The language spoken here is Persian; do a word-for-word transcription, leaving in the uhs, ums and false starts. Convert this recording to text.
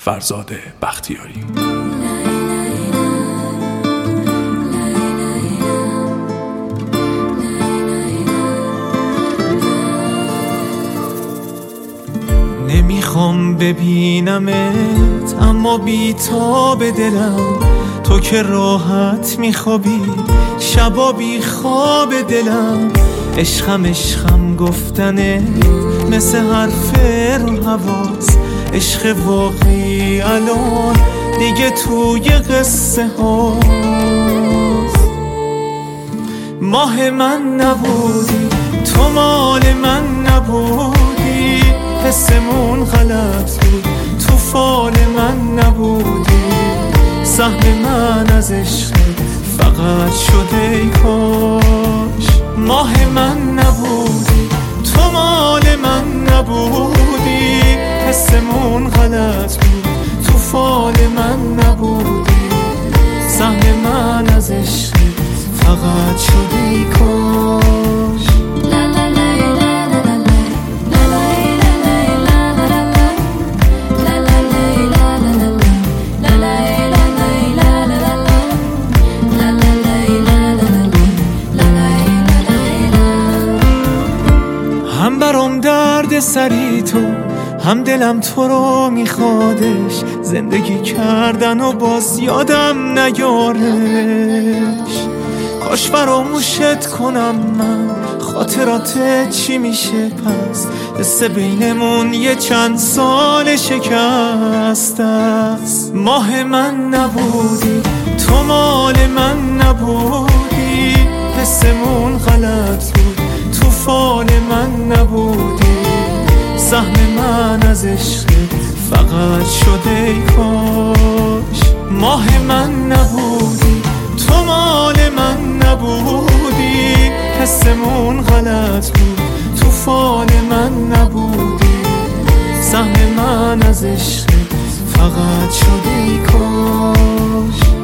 فرزاد بختیاری. نمیخوام ببینمت اما بی تاب دلم، تو که راحت میخوابی شبا بی خواب دلم. عشقم عشقم گفتنه مثل حرف رو حواس، عشق واقعی الان دیگه توی قصه هاست. ماه من نبودی تو مال من نبودی، حسمون غلط بود تو فال من نبودی. سهم من از عشق فقط شده ای کاش ماه من نبودی تو مال من نبودی. حسمون غلط بود تو فال من نبودی. سهم من از عشق فقط شده ای کاش. هم برام درد سری تو، هم دلم تو رو میخوادش. زندگی کردن و باز یادم نیارش. کاش فراموشت کنم من، خاطرات چی میشه پس؟ قصه بینمون یه چند سال شکست است. ماه من نبودی تو مال من نبودی. حسمون غلط بود تو فال من نبودی. سهم من از عشق فقط شده ای کاش ماه من نبودی تو مال من نبودی. حسمون غلط بود تو فال من نبودی. سهم من از عشق فقط شده ای کاش.